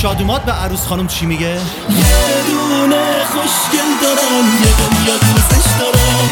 شادومات به عروس خانم چی میگه؟ یه دونه خوشگل دارم، یه دنیا دوستش دارم.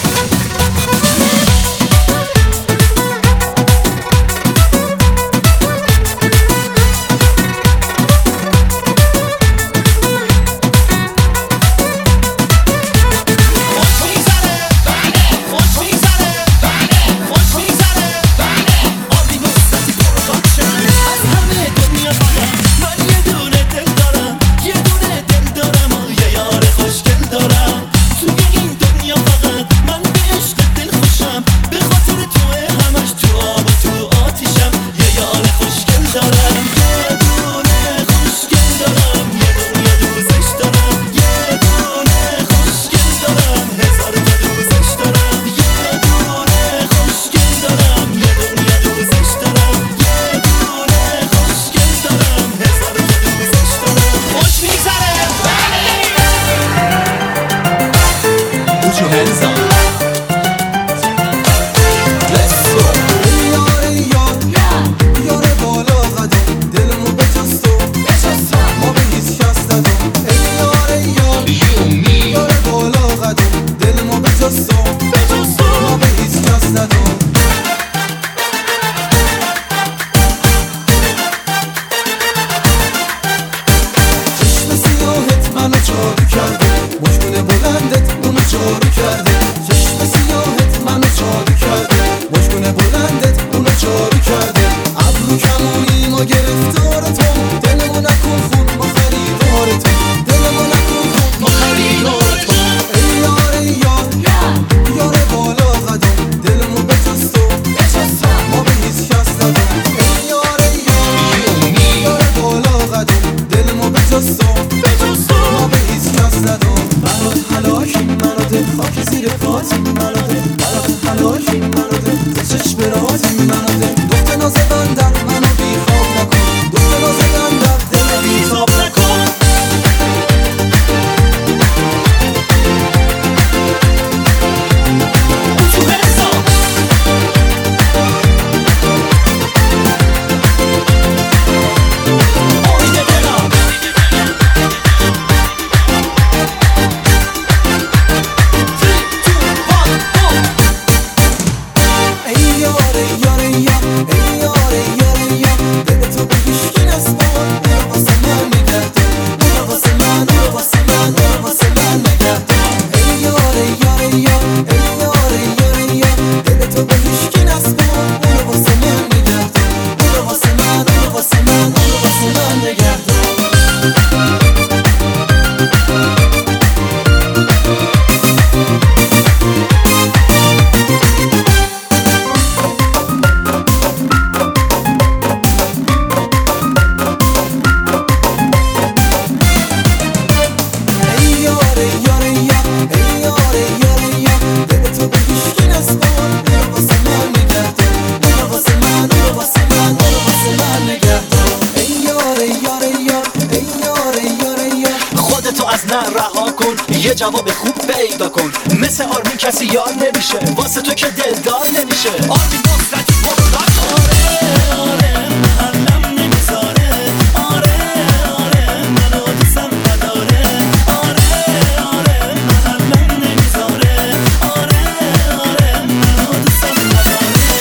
یه جواب خوب پیدا کن، مثل آرمین کسی یار نمیشه، واسه تو که دلدار نمیشه. آرمین نصرتی مرداد. آره آره محلم نمیذاره، آره آره منو دوستم نداره، آره آره محلم نمیذاره، آره آره منو دوستم نداره.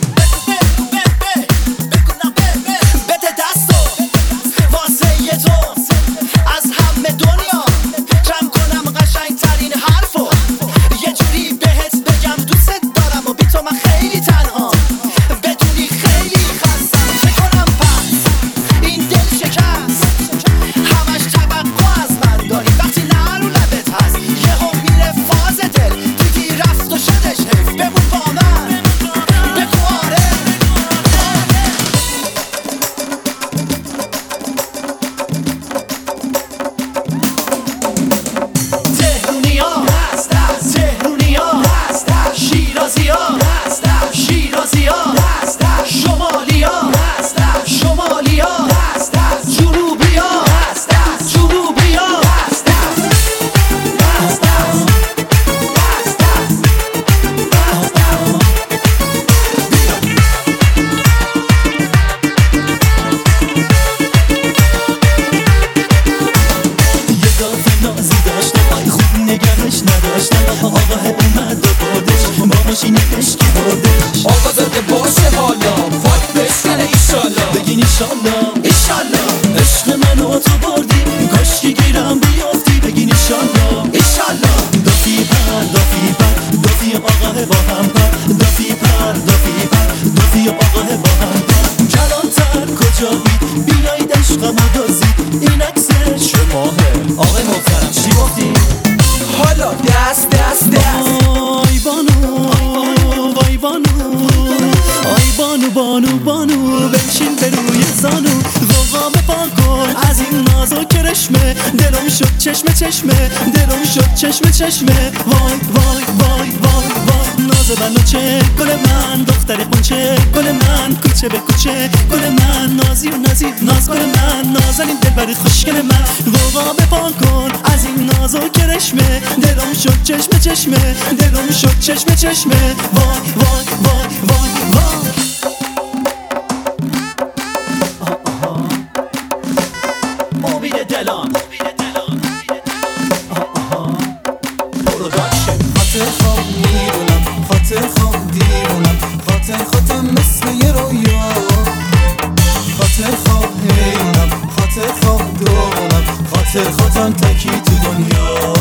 بده دستو واسه یه تو از همه دنیا جمع کنم قشنگ ترین حرفو، یه جوری بهت بگم دوست دارم و بی تو من خیلی تنها، بدونی خیلی خستم نازی داشتم خوب نگهش نداشتم آقا اومد و بردش با ماشینش کی بردش آقا زده باشه حالا فاک بشکنه ایشالا بگین ایشالله عشق منو تو بردی کاشکی گیرم بیافتی بگین ایشالله دافی دافی آقا با هم پر دافی دافی آقا با هم پر کلانتر کجایی بیایید عشقم دازید این عکس شماهه آقای محترم چی گفتی؟ حالا دست وای بانو بنشین به روی زانو غوغا بپا کن از این ناز و کرشمه دلم شد چشمه وای ناز بنو چه گل من دختر قنچه گل من کوچه به کوچه گل من نازی و ناز گل من نازنین دلبر خوشگل من غوغا بپا کن از این ناز و کرشمه دلم شد چشمه وای امید دلان پروداکشن خاطر خواب میرونم خاطر خواب دیرونم خاطر مثل یه رویا خاطر خواب حیرونم خاطر خواب دورونم خاطر تکی تو دنیا